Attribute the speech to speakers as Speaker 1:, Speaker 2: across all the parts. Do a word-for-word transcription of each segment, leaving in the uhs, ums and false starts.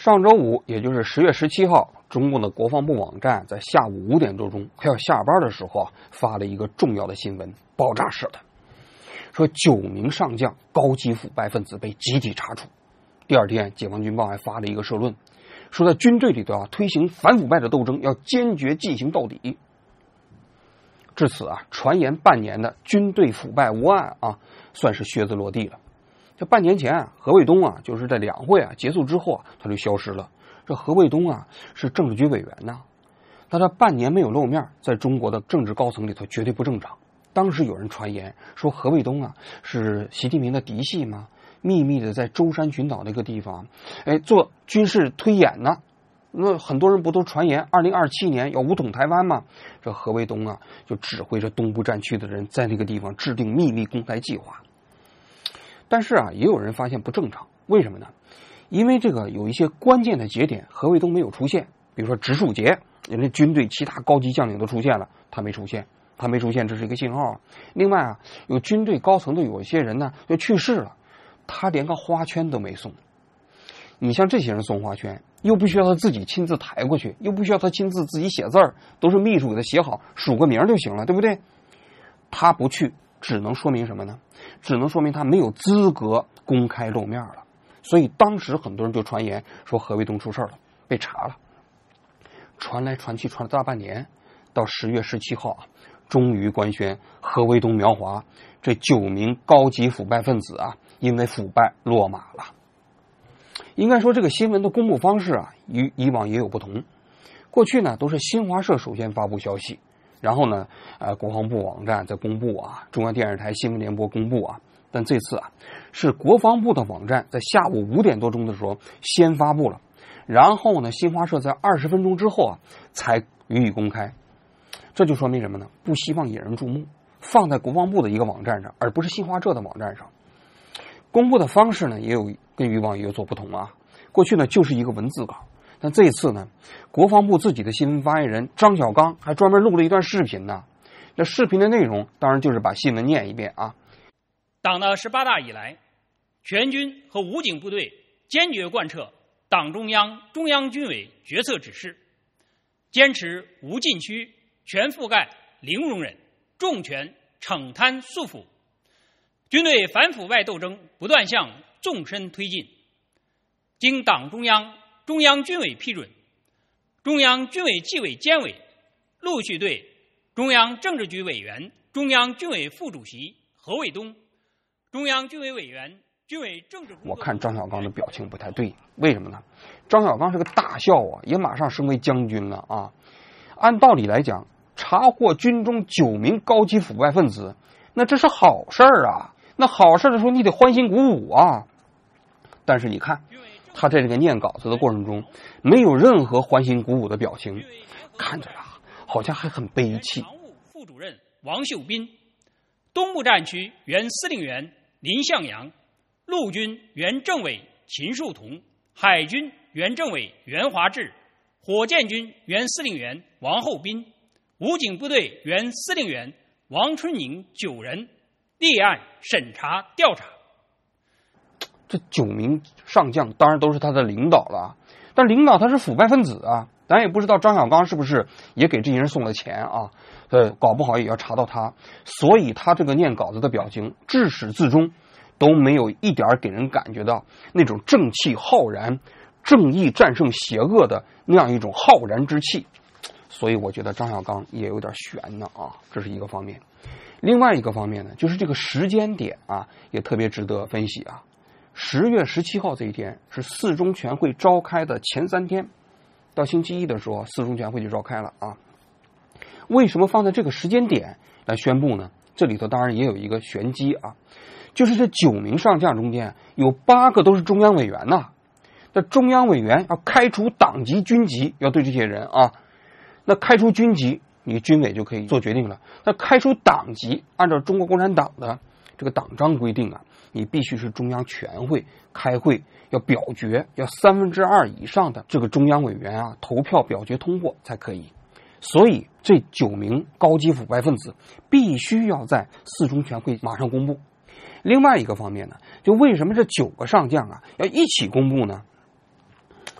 Speaker 1: 上周五，也就是十月十七号，中共的国防部网站在下午五点多钟快要下班的时候啊，发了一个重要的新闻，爆炸式的，说九名上将高级腐败分子被集体查处。第二天，解放军报还发了一个社论，说在军队里头啊推行反腐败的斗争，要坚决进行到底。至此啊，传言半年的军队腐败无案啊，算是靴子落地了。这半年前啊，何卫东啊，就是在两会啊结束之后啊，他就消失了。这何卫东啊是政治局委员呐，但他半年没有露面，在中国的政治高层里头绝对不正常。当时有人传言说何卫东啊是习近平的嫡系吗？秘密的在舟山群岛那个地方，哎，做军事推演呢。那很多人不都传言二零二七年要武统台湾吗？这何卫东啊就指挥着东部战区的人在那个地方制定秘密攻台计划。但是啊，也有人发现不正常，为什么呢？因为这个有一些关键的节点，何卫东没有出现，比如说植树节，人家军队其他高级将领都出现了，他没出现，他没出现，这是一个信号啊。另外啊，有军队高层的有一些人呢就去世了，他连个花圈都没送。你像这些人送花圈，又不需要他自己亲自抬过去，又不需要他亲自自己写字儿，都是秘书给他写好，署个名就行了，对不对？他不去，只能说明什么呢？只能说明他没有资格公开露面了。所以当时很多人就传言说何卫东出事了，被查了。传来传去，传了大半年，到十月十七号啊，终于官宣何卫东苗华这九名高级腐败分子啊，因为腐败落马了。应该说这个新闻的公布方式啊，与以往也有不同。过去呢，都是新华社首先发布消息，然后呢，呃，国防部网站再公布啊，中央电视台新闻联播公布啊。但这次啊，是国防部的网站在下午五点多钟的时候先发布了，然后呢，新华社在二十分钟之后啊，才予以公开。这就说明什么呢？不希望引人注目，放在国防部的一个网站上，而不是新华社的网站上。公布的方式呢，也有跟以往也有所不同啊。过去呢，就是一个文字稿，但这一次呢，国防部自己的新闻发言人张小刚还专门录了一段视频呢。这视频的内容当然就是把新闻念一遍啊。
Speaker 2: 党的十八大以来，全军和武警部队坚决贯彻党中央、中央军委决策指示，坚持无禁区、全覆盖、零容忍，重拳惩贪肃腐。军队反腐败斗争不断向纵深推进。经党中央、中央军委批准，中央军委纪委监委陆续对中央政治局委员、中央军委副主席何卫东、中央军委委员、军委政治工作。
Speaker 1: 我看张小刚的表情不太对，为什么呢？张小刚是个大校啊，也马上升为将军了啊。按道理来讲，查获军中九名高级腐败分子，那这是好事儿啊。那好事的时候，你得欢欣鼓舞啊。但是你看，他在这个念稿子的过程中，没有任何欢欣鼓舞的表情，看着啊，好像还很悲戚。
Speaker 2: 常务副主任王秀斌，东部战区原司令员林向阳，陆军原政委秦树同，海军原政委袁华志，火箭军原司令员王厚斌，武警部队原司令员王春宁九人立案审查调查。
Speaker 1: 这九名上将当然都是他的领导了，但领导他是腐败分子啊，咱也不知道张小刚是不是也给这些人送了钱啊？呃，搞不好也要查到他，所以他这个念稿子的表情，至始至终都没有一点给人感觉到那种正气浩然、正义战胜邪恶的那样一种浩然之气。所以我觉得张小刚也有点悬呢啊，这是一个方面。另外一个方面呢，就是这个时间点啊，也特别值得分析啊。十月十七号这一天是四中全会召开的前三天，到星期一的时候，四中全会就召开了啊。为什么放在这个时间点来宣布呢？这里头当然也有一个玄机啊，就是这九名上将中间有八个都是中央委员呐、啊。那中央委员要开除党籍、军籍，要对这些人啊，那开除军籍，你军委就可以做决定了。那开除党籍，按照中国共产党的这个党章规定啊，你必须是中央全会开会要表决，要三分之二以上的这个中央委员啊投票表决通过才可以。所以这九名高级腐败分子必须要在四中全会马上公布。另外一个方面呢，就为什么这九个上将啊要一起公布呢？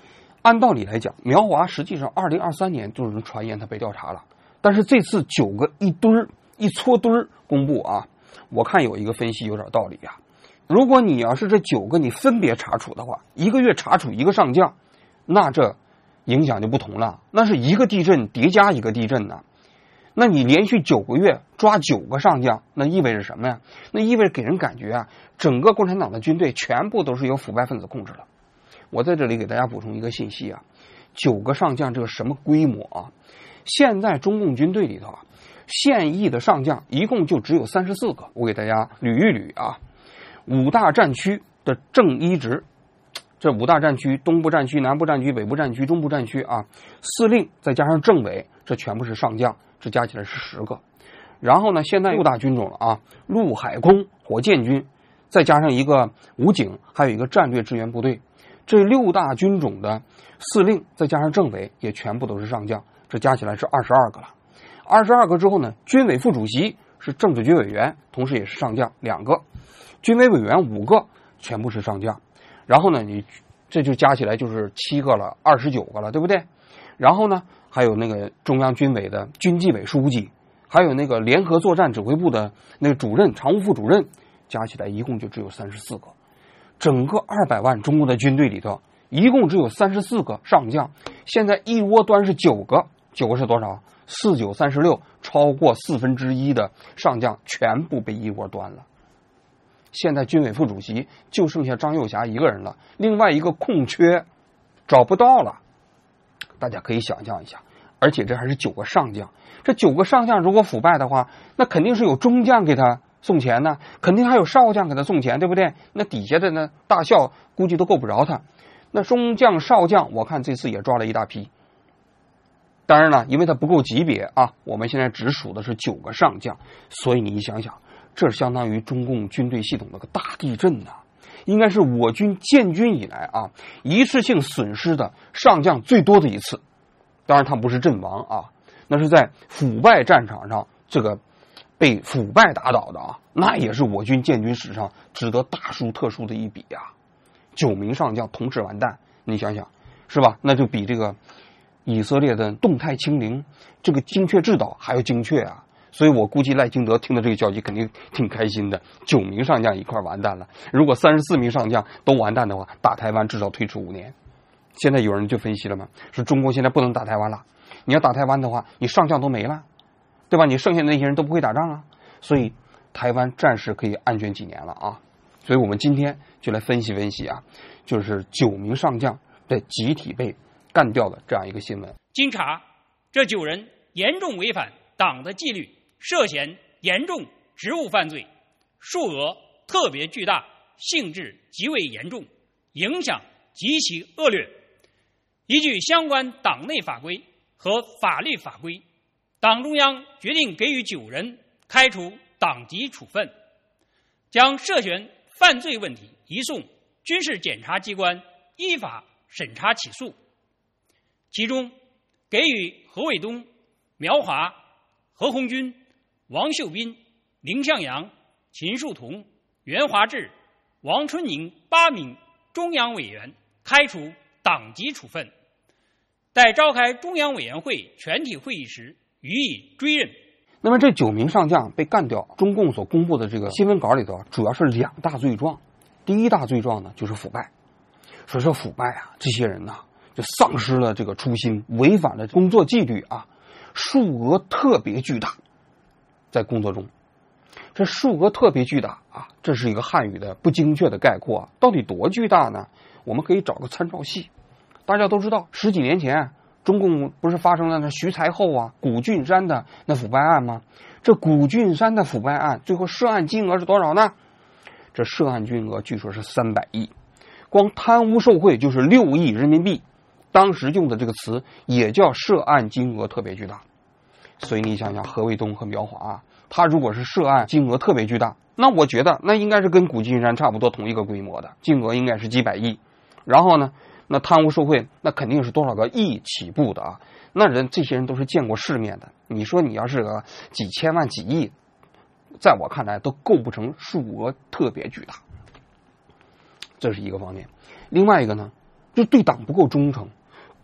Speaker 1: 按道理来讲，苗华实际上二零二三年就有人传言他被调查了，但是这次九个一堆儿一撮堆儿公布啊，我看有一个分析有点道理啊。如果你要是这九个你分别查处的话，一个月查处一个上将，那这影响就不同了，那是一个地震叠加一个地震呢。那你连续九个月抓九个上将，那意味着什么呀？那意味着给人感觉啊，整个共产党的军队全部都是由腐败分子控制了。我在这里给大家补充一个信息啊，九个上将这个什么规模啊？现在中共军队里头啊，现役的上将一共就只有三十四个。我给大家捋一捋啊，五大战区的正一职，这五大战区，东部战区、南部战区、北部战区、中部战区啊，司令再加上政委，这全部是上将，这加起来是十个。然后呢，现在六大军种了啊，陆海空火箭军，再加上一个武警，还有一个战略支援部队，这六大军种的司令再加上政委也全部都是上将，这加起来是二十二个了。二十二个之后呢，军委副主席是政治局委员，同时也是上将两个，军委委员五个，全部是上将。然后呢，你这就加起来就是七个了，二十九个了，对不对？然后呢，还有那个中央军委的军纪委书记，还有那个联合作战指挥部的那个主任、常务副主任，加起来一共就只有三十四个。整个二百万中国的军队里头，一共只有三十四个上将。现在一窝端是九个，九个是多少？四九三十六，超过四分之一的上将全部被一窝端了。现在军委副主席就剩下张幼霞一个人了，另外一个空缺找不到了。大家可以想象一下，而且这还是九个上将。这九个上将如果腐败的话，那肯定是有中将给他送钱呢，肯定还有少将给他送钱，对不对？那底下的呢，大校估计都够不着他。那中将、少将，我看这次也抓了一大批。当然了，因为他不够级别啊，我们现在只数的是九个上将，所以你想想，这相当于中共军队系统的个大地震呐、啊，应该是我军建军以来啊一次性损失的上将最多的一次。当然，他不是阵亡啊，那是在腐败战场上这个被腐败打倒的啊，那也是我军建军史上值得大书特书的一笔啊。九名上将同时完蛋，你想想是吧？那就比这个以色列的动态清零这个精确制导还要精确啊。所以我估计赖清德听到这个消息肯定挺开心的，九名上将一块完蛋了。如果三十四名上将都完蛋的话，打台湾至少推迟五年。现在有人就分析了嘛，说中国现在不能打台湾了，你要打台湾的话，你上将都没了，对吧？你剩下的那些人都不会打仗啊，所以台湾暂时可以安全几年了啊。所以我们今天就来分析分析啊，就是九名上将的集体被干掉的这样一个新闻。
Speaker 2: 经查，这九人严重违反党的纪律，涉嫌严重职务犯罪，数额特别巨大，性质极为严重，影响极其恶劣。依据相关党内法规和法律法规，党中央决定给予九人开除党籍处分，将涉嫌犯罪问题移送军事检察机关依法审查起诉。其中，给予何卫东、苗华、何鸿钧、王秀斌、林向阳、秦树桐、袁华志、王春宁八名中央委员开除党籍处分，待召开中央委员会全体会议时予以追认。
Speaker 1: 那么这九名上将被干掉，中共所公布的这个新闻稿里头主要是两大罪状。第一大罪状呢就是腐败，说是腐败啊，这些人呐、啊、就丧失了这个初心，违反了工作纪律啊，数额特别巨大。在工作中，这数额特别巨大啊，这是一个汉语的不精确的概括啊，到底多巨大呢？我们可以找个参照系。大家都知道，十几年前中共不是发生了那徐才厚啊、谷俊山的那腐败案吗？这谷俊山的腐败案最后涉案金额是多少呢？这涉案金额据说是三百亿，光贪污受贿就是六亿人民币。当时用的这个词也叫涉案金额特别巨大。所以你想想，何卫东和苗华、啊，他如果是涉案金额特别巨大，那我觉得那应该是跟谷俊山差不多同一个规模的，金额应该是几百亿。然后呢，那贪污受贿那肯定是多少个亿起步的啊，那人这些人都是见过世面的。你说你要是个几千万几亿，在我看来都构不成数额特别巨大。这是一个方面。另外一个呢，就对党不够忠诚。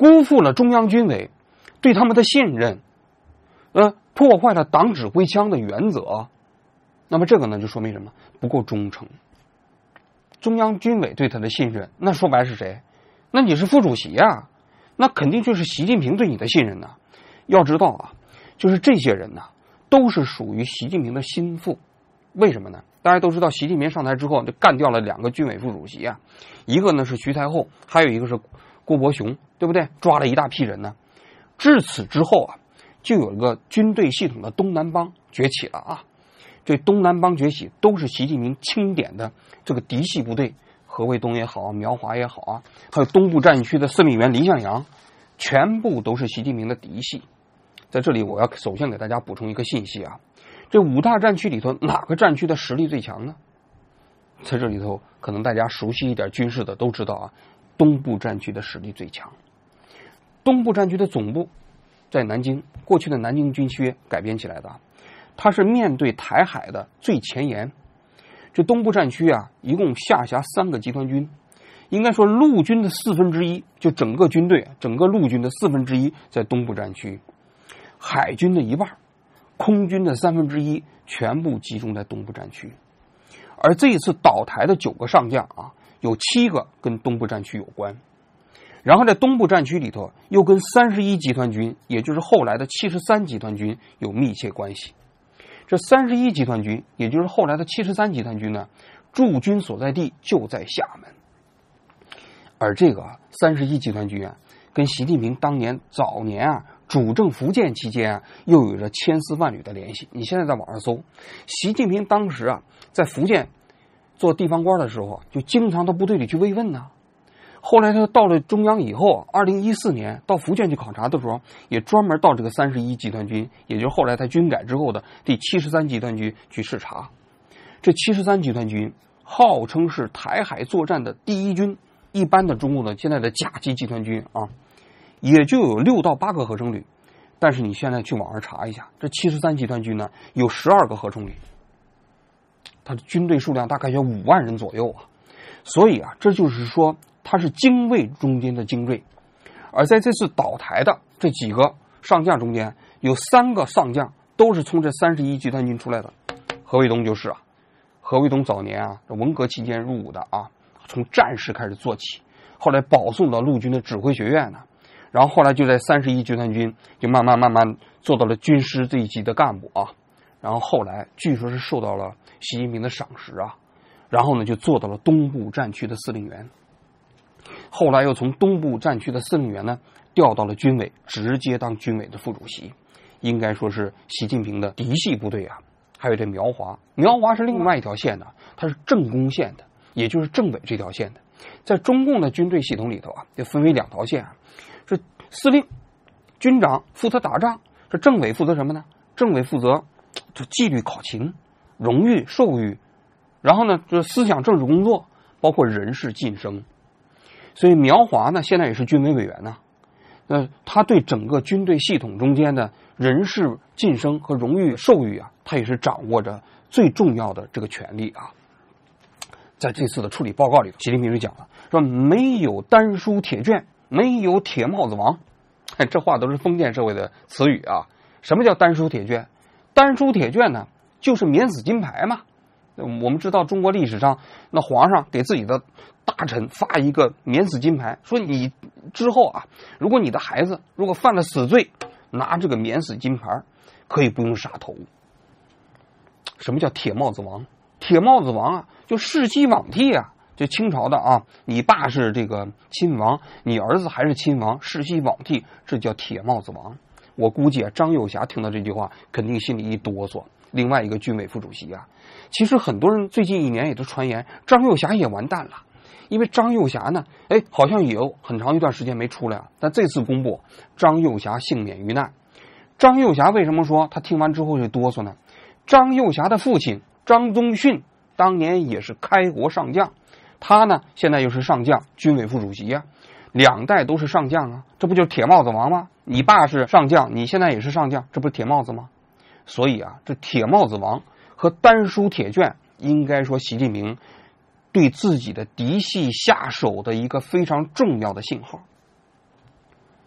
Speaker 1: 辜负了中央军委对他们的信任，呃，破坏了党指挥枪的原则，那么这个呢就说明什么？不够忠诚。中央军委对他的信任，那说白是谁？那你是副主席啊，那肯定就是习近平对你的信任呐。要知道啊，就是这些人呐，都是属于习近平的心腹。为什么呢？大家都知道，习近平上台之后就干掉了两个军委副主席啊，一个呢是徐才厚，还有一个是郭伯雄，对不对？抓了一大批人呢。至此之后啊，就有一个军队系统的东南帮崛起了啊。这东南帮崛起都是习近平钦点的这个嫡系部队，何卫东也好，苗华也好啊，还有东部战区的司令员黎向阳，全部都是习近平的嫡系。在这里我要首先给大家补充一个信息啊，这五大战区里头哪个战区的实力最强呢？在这里头可能大家熟悉一点军事的都知道啊，东部战区的实力最强。东部战区的总部在南京，过去的南京军区改编起来的，它是面对台海的最前沿。这东部战区啊，一共下辖三个集团军，应该说陆军的四分之一，就整个军队整个陆军的四分之一在东部战区，海军的一半，空军的三分之一全部集中在东部战区。而这一次倒台的九个上将啊，有七个跟东部战区有关。然后在东部战区里头，又跟三十一集团军，也就是后来的七十三集团军有密切关系。这三十一集团军，也就是后来的七十三集团军呢，驻军所在地就在厦门。而这个三十一集团军啊，跟习近平当年早年啊主政福建期间啊，又有着千丝万缕的联系。你现在在网上搜，习近平当时啊在福建做地方官的时候，就经常到部队里去慰问呢、啊。后来他到了中央以后，二零一四年到福建去考察的时候，也专门到这个三十一集团军，也就是后来他军改之后的第七十三集团军去视察。这七十三集团军号称是台海作战的第一军，一般的中共的现在的甲级集团军啊，也就有六到八个合成旅。但是你现在去网上查一下，这七十三集团军呢有十二个合成旅，它的军队数量大概有五万人左右啊。所以啊，这就是说他是精锐中间的精锐。而在这次倒台的这几个上将中间，有三个上将都是从这三十一集团军出来的。何卫东就是啊，何卫东早年啊文革期间入伍的啊，从战士开始做起，后来保送到陆军的指挥学院呢，然后后来就在三十一集团军就慢慢慢慢做到了军师这一级的干部啊，然后后来据说是受到了习近平的赏识啊，然后呢就做到了东部战区的司令员。后来又从东部战区的司令员呢调到了军委，直接当军委的副主席，应该说是习近平的嫡系部队啊。还有这苗华，苗华是另外一条线的，它是政工线的，也就是政委这条线的。在中共的军队系统里头啊，就分为两条线啊，是司令、军长负责打仗，这政委负责什么呢？政委负责就纪律考勤、荣誉授予，然后呢就是思想政治工作，包括人事晋升。所以苗华呢现在也是军委委员呢，呃，他对整个军队系统中间的人事晋升和荣誉授予啊，他也是掌握着最重要的这个权利啊。在这次的处理报告里，习近平就讲了，说没有丹书铁卷，没有铁帽子王。这话都是封建社会的词语啊。什么叫丹书铁卷？丹书铁卷呢，就是免死金牌嘛。我们知道中国历史上，那皇上给自己的大臣发一个免死金牌，说你之后啊，如果你的孩子如果犯了死罪，拿这个免死金牌可以不用杀头。什么叫铁帽子王？铁帽子王啊，就世袭罔替啊，就清朝的啊，你爸是这个亲王，你儿子还是亲王，世袭罔替，这叫铁帽子王。我估计啊，张幼霞听到这句话，肯定心里一哆嗦。另外一个军委副主席啊，其实很多人最近一年也都传言张幼霞也完蛋了，因为张幼霞呢，哎，好像也有很长一段时间没出来啊。但这次公布，张幼霞幸免于难。张幼霞为什么说他听完之后就哆嗦呢？张幼霞的父亲张宗逊当年也是开国上将，他呢现在又是上将，军委副主席啊，两代都是上将啊，这不就是铁帽子王吗？你爸是上将，你现在也是上将，这不是铁帽子吗？所以啊，这铁帽子王和丹书铁卷，应该说习近平对自己的嫡系下手的一个非常重要的信号。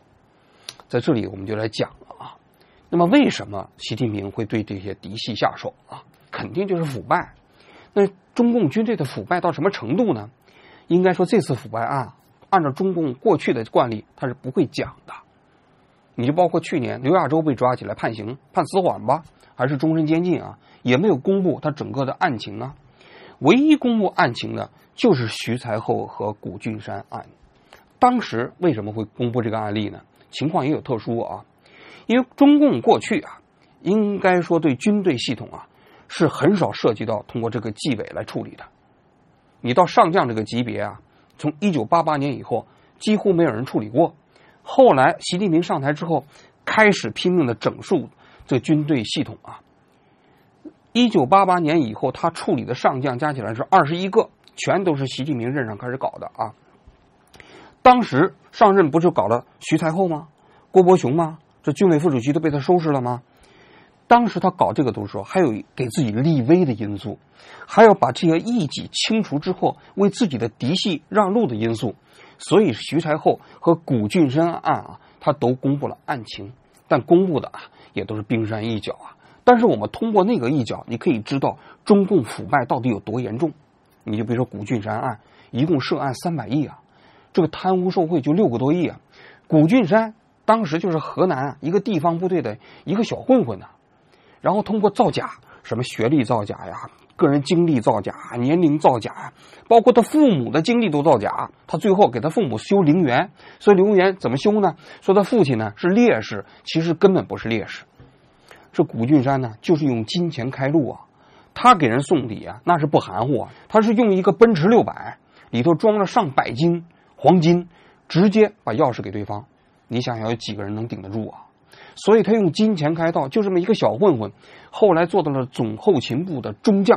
Speaker 1: 在这里我们就来讲了啊。那么为什么习近平会对这些嫡系下手啊？肯定就是腐败。那中共军队的腐败到什么程度呢？应该说这次腐败案，按照中共过去的惯例，他是不会讲的。你就包括去年刘亚洲被抓起来判刑，判死缓吧，还是终身监禁啊，也没有公布他整个的案情啊。唯一公布案情的就是徐才厚和谷俊山案。当时为什么会公布这个案例呢？情况也有特殊啊，因为中共过去啊，应该说对军队系统啊是很少涉及到通过这个纪委来处理的。你到上将这个级别啊，从一九八八年以后几乎没有人处理过。后来习近平上台之后，开始拼命的整肃这军队系统啊。一九八八年以后，他处理的上将加起来是二十一个，全都是习近平任上开始搞的啊。当时上任不是搞了徐才厚吗？郭伯雄吗？这军委副主席都被他收拾了吗？当时他搞这个的时候，还有给自己立威的因素，还要把这些异己清除之后，为自己的嫡系让路的因素。所以徐才厚和谷俊山案啊，他都公布了案情，但公布的啊也都是冰山一角啊。但是我们通过那个一角，你可以知道中共腐败到底有多严重。你就比如说谷俊山案，一共涉案三百亿啊，这个贪污受贿就六个多亿啊。谷俊山当时就是河南啊一个地方部队的一个小混混呐、啊，然后通过造假，什么学历造假呀，个人经历造假，年龄造假，包括他父母的经历都造假。他最后给他父母修陵园，所以陵园怎么修呢？说他父亲呢是烈士，其实根本不是烈士。这谷俊山呢，就是用金钱开路啊。他给人送礼啊，那是不含糊啊。他是用一个奔驰六百，里头装了上百斤黄金，直接把钥匙给对方。你想想有几个人能顶得住啊？所以他用金钱开道，就这么一个小混混，后来做到了总后勤部的中将，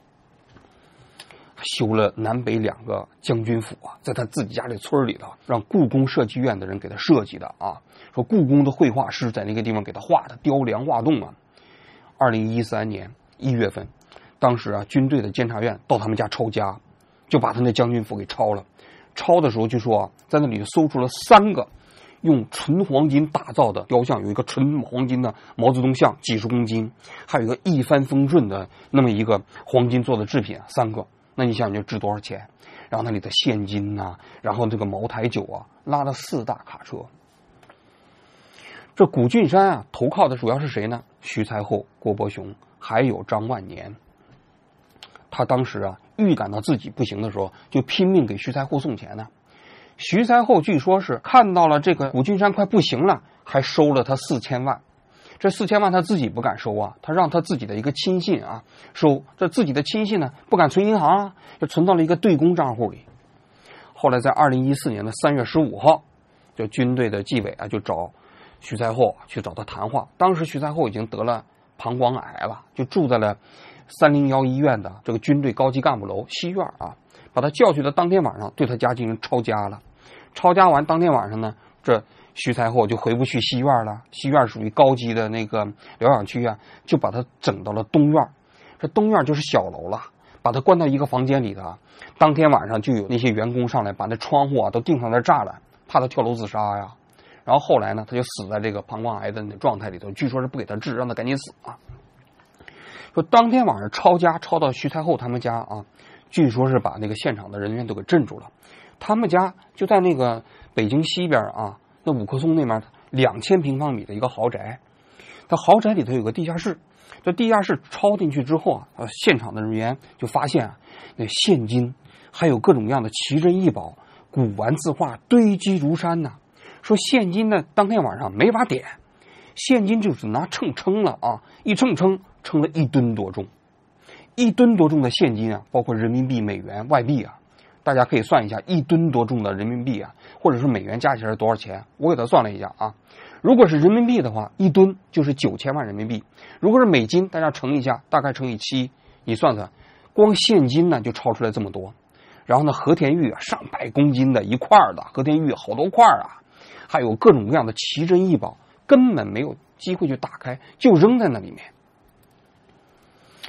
Speaker 1: 修了南北两个将军府啊，在他自己家里村里头，让故宫设计院的人给他设计的啊，说故宫的绘画师在那个地方给他画的雕梁画栋啊。二零一三年一月份，当时啊，军队的监察院到他们家抄家，就把他那将军府给抄了。抄的时候就说、啊、在那里搜出了三个用纯黄金打造的雕像，有一个纯黄金的毛泽东像几十公斤，还有一个一帆风顺的那么一个黄金做的制品，三个。那你想想就值多少钱？然后那里的现金呐、啊，然后这个茅台酒啊，拉了四大卡车。这谷俊山啊，投靠的主要是谁呢？徐才厚、郭伯雄，还有张万年。他当时啊，预感到自己不行的时候，就拼命给徐才厚送钱呢。徐才厚据说是看到了这个谷俊山快不行了，还收了他四千万。这四千万他自己不敢收啊，他让他自己的一个亲信啊收。这自己的亲信呢，不敢存银行啊，就存到了一个对公账户里。后来在二零一四年的三月十五号，就军队的纪委啊就找徐才厚去找他谈话。当时徐才厚已经得了膀胱癌了，就住在了三零幺医院的这个军队高级干部楼西院啊。把他叫去的当天晚上，对他家进行抄家了。抄家完当天晚上呢，这徐才厚就回不去西院了，西院属于高级的那个疗养区啊，就把他整到了东院。这东院就是小楼了，把他关到一个房间里头。当天晚上就有那些员工上来，把那窗户啊都钉上那栅栏，怕他跳楼自杀呀。然后后来呢，他就死在这个膀胱癌的状态里头，据说是不给他治，让他赶紧死啊。说当天晚上抄家抄到徐才厚他们家啊，据说是把那个现场的人员都给镇住了。他们家就在那个北京西边啊，那五棵松那边两千平方米的一个豪宅。他豪宅里头有个地下室，这地下室抄进去之后啊，现场的人员就发现啊，那现金还有各种各样的奇珍异宝、古玩字画堆积如山呐、啊。说现金呢，当天晚上没法点，现金就是拿秤称了啊，一称称称了一吨多重，一吨多重的现金啊，包括人民币、美元、外币啊。大家可以算一下，一吨多重的人民币啊，或者是美元加起来多少钱？我给他算了一下啊，如果是人民币的话，一吨就是九千万人民币；如果是美金，大家乘一下，大概乘以七，你算算，光现金呢就超出来这么多。然后呢，和田玉啊，上百公斤的一块的和田玉，好多块啊，还有各种各样的奇珍异宝，根本没有机会去打开，就扔在那里面。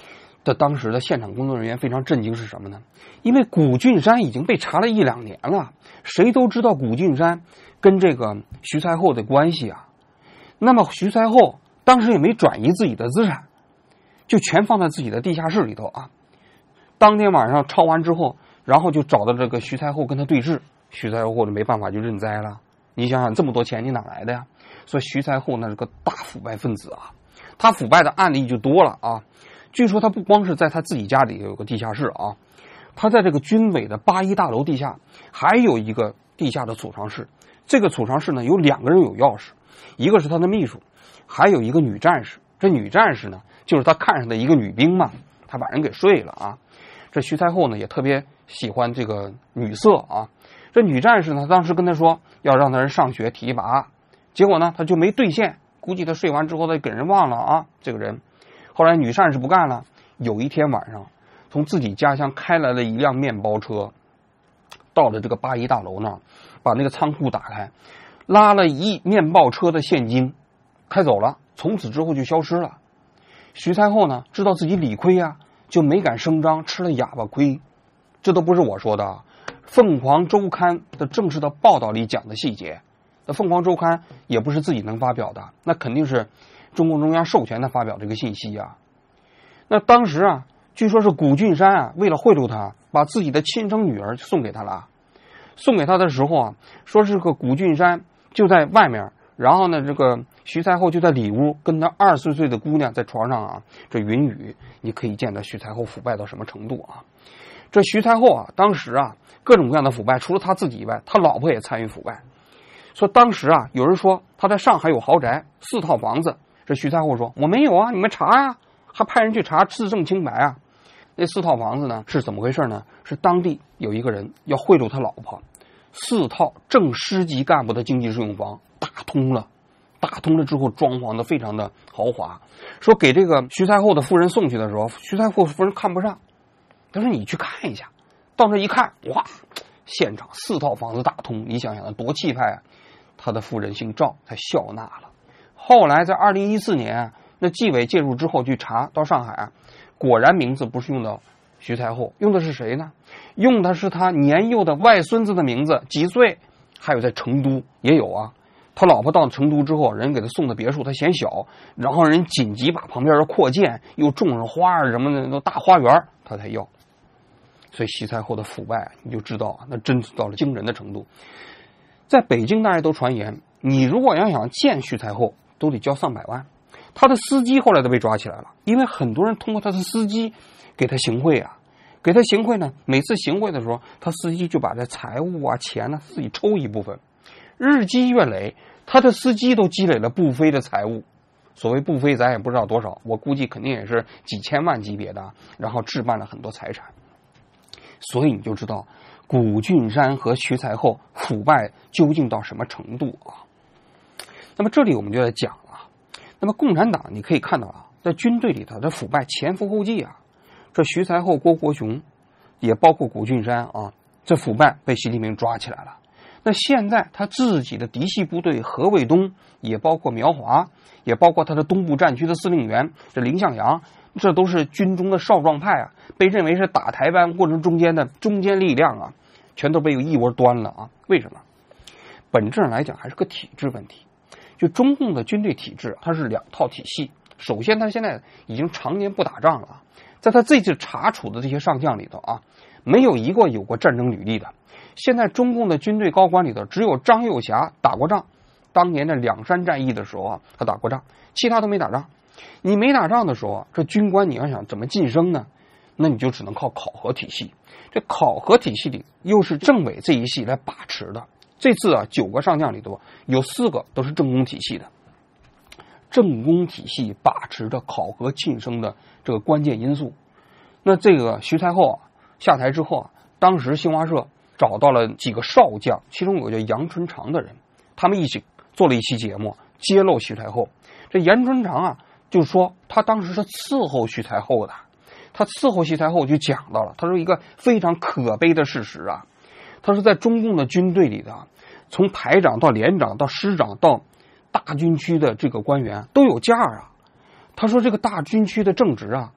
Speaker 1: 这当时的现场工作人员非常震惊，是什么呢？因为古俊山已经被查了一两年了，谁都知道古俊山跟这个徐才厚的关系啊。那么徐才厚当时也没转移自己的资产，就全放在自己的地下室里头啊。当天晚上抄完之后，然后就找到这个徐才厚跟他对峙，徐才厚就没办法就认栽了。你想想这么多钱你哪来的呀？所以徐才厚那是个大腐败分子啊，他腐败的案例就多了啊。据说他不光是在他自己家里有个地下室啊，他在这个军委的八一大楼地下还有一个地下的储藏室。这个储藏室呢有两个人有钥匙，一个是他的秘书，还有一个女战士。这女战士呢就是他看上的一个女兵嘛，他把人给睡了啊。这徐才厚呢也特别喜欢这个女色啊。这女战士呢当时跟他说要让他人上学提拔，结果呢他就没兑现，估计他睡完之后他给人忘了啊这个人。后来女战士不干了，有一天晚上从自己家乡开来了一辆面包车，到了这个八一大楼那儿，把那个仓库打开，拉了一面包车的现金开走了，从此之后就消失了。徐才厚呢知道自己理亏啊，就没敢声张，吃了哑巴亏。这都不是我说的，凤凰周刊的正式的报道里讲的细节。那凤凰周刊也不是自己能发表的，那肯定是中共中央授权他发表这个信息啊。那当时啊，据说是古俊山啊，为了贿赂他，把自己的亲生女儿送给他了。送给他的时候啊，说是个古俊山就在外面，然后呢，这个徐才厚就在里屋跟他二十岁的姑娘在床上啊，这云雨，你可以见到徐才厚腐败到什么程度啊。这徐才厚啊，当时啊，各种各样的腐败，除了他自己以外，他老婆也参与腐败。说当时啊，有人说他在上海有豪宅四套房子，这徐才厚说我没有啊，你们查呀、啊，还派人去查，自证清白啊。那四套房子呢是怎么回事呢？是当地有一个人要贿赂他老婆，四套正师级干部的经济适用房打通了，打通了之后装潢的非常的豪华。说给这个徐才厚的夫人送去的时候，徐才厚夫人看不上，他说你去看一下。到这一看，哇，现场四套房子打通，你想想多气派啊！他的夫人姓赵，才笑纳了。后来在二零一四年啊，那纪委介入之后去查，到上海啊，果然名字不是用到徐才厚，用的是谁呢？用的是他年幼的外孙子的名字，几岁？还有在成都也有啊。他老婆到成都之后，人给他送的别墅，他嫌小，然后人紧急把旁边的扩建，又种上花什么的，都大花园，他才要。所以徐才厚的腐败，你就知道啊，那真是到了惊人的程度。在北京，大家都传言，你如果要想见徐才厚，都得交上百万。他的司机后来都被抓起来了，因为很多人通过他的司机给他行贿啊，给他行贿呢，每次行贿的时候，他司机就把这财物啊、钱呢自己抽一部分，日积月累，他的司机都积累了不菲的财物。所谓不菲，咱也不知道多少，我估计肯定也是几千万级别的，然后置办了很多财产。所以你就知道古俊山和徐才厚腐败究竟到什么程度啊。那么这里我们就在讲啊，那么共产党你可以看到啊，在军队里头这腐败前赴后继啊，这徐才厚、郭国雄也包括古俊山啊，这腐败被习近平抓起来了。那现在他自己的嫡系部队何卫东，也包括苗华，也包括他的东部战区的司令员这林向阳，这都是军中的少壮派啊，被认为是打台湾过程中间的中坚力量啊，全都被一窝端了啊。为什么？本质上来讲还是个体制问题。就中共的军队体制，它是两套体系。首先，他现在已经常年不打仗了，在他这次查处的这些上将里头啊，没有一个有过战争履历的。现在中共的军队高官里头，只有张幼霞打过仗，当年的两山战役的时候啊，他打过仗，其他都没打仗。你没打仗的时候，这军官你要想怎么晋升呢？那你就只能靠考核体系。这考核体系里又是政委这一系来把持的。这次啊，九个上将里头有四个都是政工体系的，政工体系把持着考核晋升的这个关键因素。那这个徐才厚啊下台之后啊，当时新华社找到了几个少将，其中有个叫杨春长的人，他们一起做了一期节目，揭露徐才厚。这杨春长啊，就说他当时是伺候徐才厚的，他伺候徐才厚就讲到了，他说一个非常可悲的事实啊，他说在中共的军队里的，从排长到连长到师长到大军区的这个官员都有价啊。他说这个大军区的正职啊，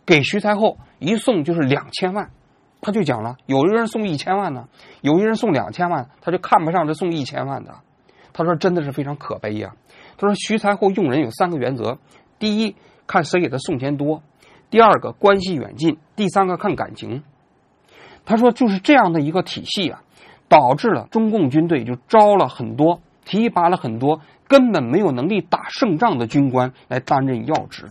Speaker 1: 给徐才厚一送就是两千万，他就讲了，有的人送一千万呢，有的人送两千万，他就看不上这送一千万的。他说真的是非常可悲呀。他说徐才厚用人有三个原则：第一，看谁给他送钱多；第二个，关系远近；第三个，看感情。他说就是这样的一个体系啊，导致了中共军队就招了很多、提拔了很多根本没有能力打胜仗的军官来担任要职。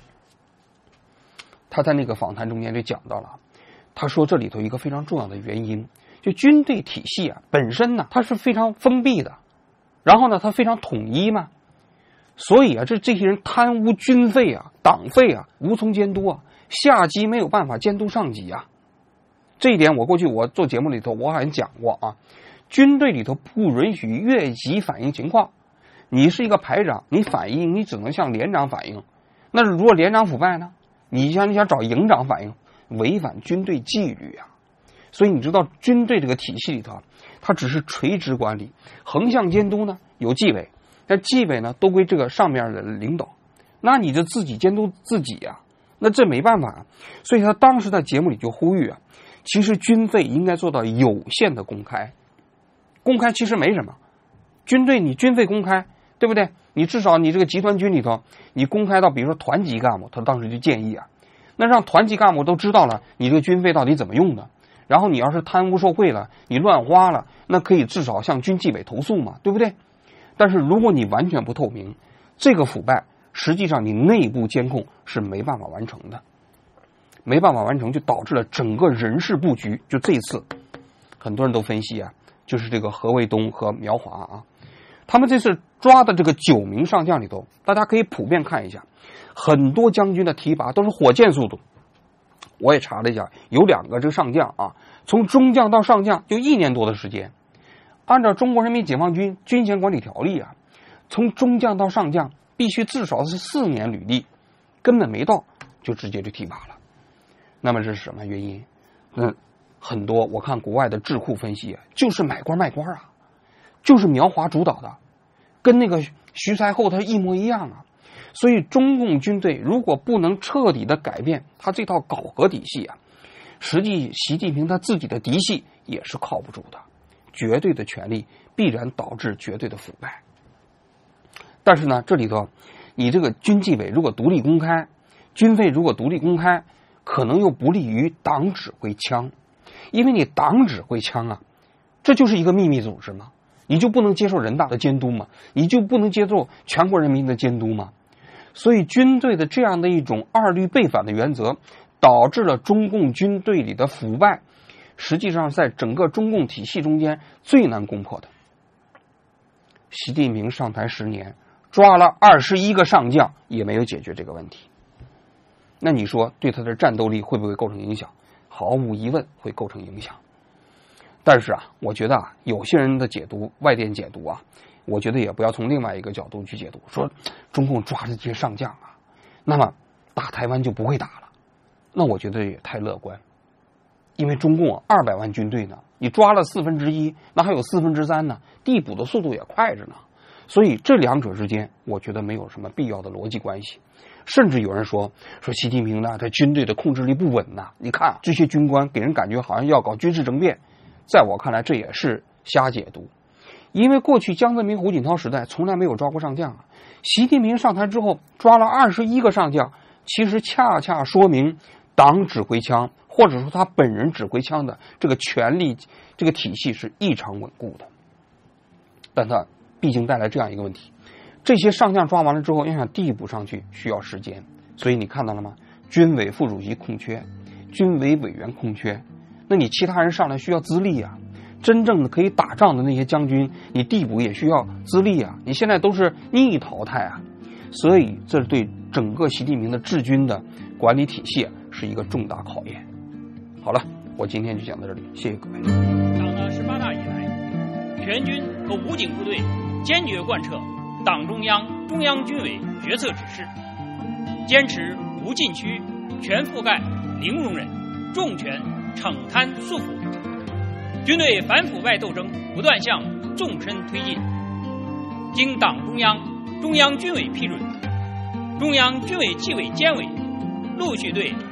Speaker 1: 他在那个访谈中间就讲到了，他说这里头一个非常重要的原因，就军队体系啊本身呢它是非常封闭的，然后呢它非常统一嘛，所以啊这这些人贪污军费啊、党费啊，无从监督啊，下级没有办法监督上级啊。这一点我过去我做节目里头我好像讲过啊，军队里头不允许越级反映情况，你是一个排长，你反映你只能向连长反映，那如果连长腐败呢，你想你想找营长反映，违反军队纪律啊。所以你知道军队这个体系里头，它只是垂直管理，横向监督呢有纪委，但纪委呢都归这个上面的领导，那你就自己监督自己啊，那这没办法啊。所以他当时在节目里就呼吁啊，其实军费应该做到有限的公开。公开其实没什么，军队你军费公开，对不对？你至少你这个集团军里头，你公开到比如说团级干部，他当时就建议啊，那让团级干部都知道了你这个军费到底怎么用的，然后你要是贪污受贿了，你乱花了，那可以至少向军纪委投诉嘛，对不对？但是如果你完全不透明，这个腐败实际上你内部监控是没办法完成的，没办法完成就导致了整个人事布局，就这一次很多人都分析啊，就是这个何卫东和苗华啊，他们这次抓的这个九名上将里头，大家可以普遍看一下，很多将军的提拔都是火箭速度。我也查了一下，有两个这个上将啊，从中将到上将就一年多的时间。按照中国人民解放军军衔管理条例啊，从中将到上将必须至少是四年履历，根本没到就直接就提拔了。那么这是什么原因？嗯，很多我看国外的智库分析啊，就是买官卖官啊，就是苗华主导的，跟那个徐才厚他一模一样啊。所以中共军队如果不能彻底的改变他这套考核体系啊，实际习近平他自己的嫡系也是靠不住的，绝对的权力必然导致绝对的腐败。但是呢，这里头你这个军纪委如果独立公开，军费如果独立公开，可能又不利于党指挥枪，因为你党指挥枪啊，这就是一个秘密组织嘛，你就不能接受人大的监督嘛，你就不能接受全国人民的监督嘛。所以军队的这样的一种二律背反的原则，导致了中共军队里的腐败，实际上在整个中共体系中间最难攻破的。习近平上台十年，抓了二十一个上将，也没有解决这个问题。那你说对他的战斗力会不会构成影响？毫无疑问会构成影响。但是啊，我觉得啊，有些人的解读，外电解读啊，我觉得也不要从另外一个角度去解读，说中共抓着这些上将啊，那么打台湾就不会打了。那我觉得也太乐观，因为中共二百万军队呢，你抓了四分之一，那还有四分之三呢，递补的速度也快着呢。所以这两者之间，我觉得没有什么必要的逻辑关系。甚至有人说说习近平呢，他军队的控制力不稳呐，你看这些军官给人感觉好像要搞军事政变，在我看来这也是瞎解读。因为过去江泽民、胡锦涛时代从来没有抓过上将啊，习近平上台之后抓了二十一个上将，其实恰恰说明党指挥枪，或者说他本人指挥枪的这个权力这个体系是异常稳固的。但他毕竟带来这样一个问题，这些上将抓完了之后要想递补上去需要时间，所以你看到了吗？军委副主席空缺，军委委员空缺，那你其他人上来需要资历啊，真正的可以打仗的那些将军，你递补也需要资历啊，你现在都是逆淘汰啊，所以这对整个习近平的治军的管理体系是一个重大考验。好了，我今天就讲到这里，谢谢各位。
Speaker 2: 党的十八大以来，全军和武警部队坚决贯彻党中央、中央军委决策指示，坚持无禁区、全覆盖、零容忍、重拳惩贪肃腐。军队反腐败斗争不断向纵深推进，经党中央、中央军委批准，中央军委纪委监委陆续对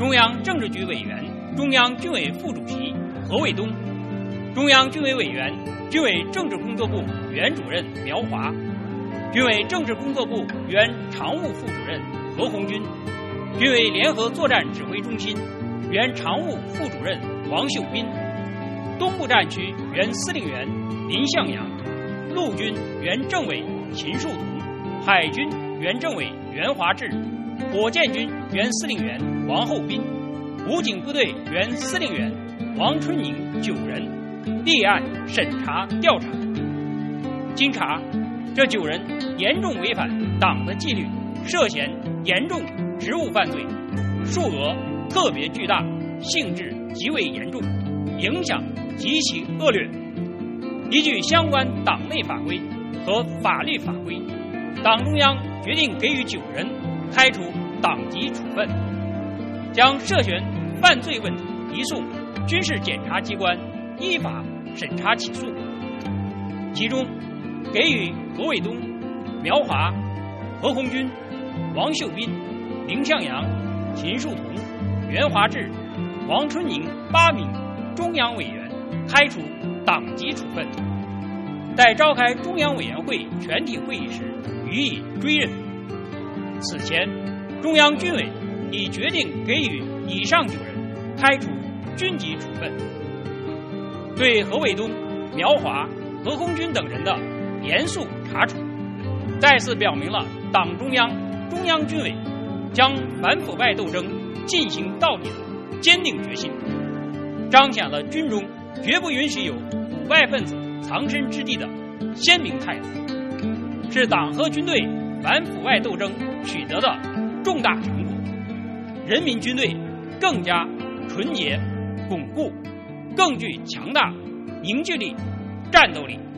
Speaker 2: 中央政治局委员、中央军委副主席何卫东，中央军委委员、军委政治工作部原主任苗华，军委政治工作部原常务副主任何鸿钧，军委联合作战指挥中心原常务副主任王秀斌，东部战区原司令员林向阳，陆军原政委秦树同，海军原政委袁华志，火箭军原司令员王厚斌，武警部队原司令员王春宁九人立案审查调查。经查，这九人严重违反党的纪律，涉嫌严重职务犯罪，数额特别巨大，性质极为严重，影响极其恶劣。依据相关党内法规和法律法规，党中央决定给予九人开除党籍处分，将涉嫌犯罪问题移送军事检察机关依法审查起诉。其中，给予何卫东、苗华、何鸿钧、王秀斌、林向阳、秦树同、袁华志、王春宁八名中央委员开除党籍处分，待召开中央委员会全体会议时予以追认。此前，中央军委已决定给予以上九人开除军级处分，对何卫东、苗华、何鸿钧等人的严肃查处，再次表明了党中央、中央军委将反腐败斗争进行到底的坚定决心，彰显了军中绝不允许有腐败分子藏身之地的鲜明态度，是党和军队反腐败斗争取得的重大成果。人民军队更加纯洁、巩固，更具强大凝聚力、战斗力。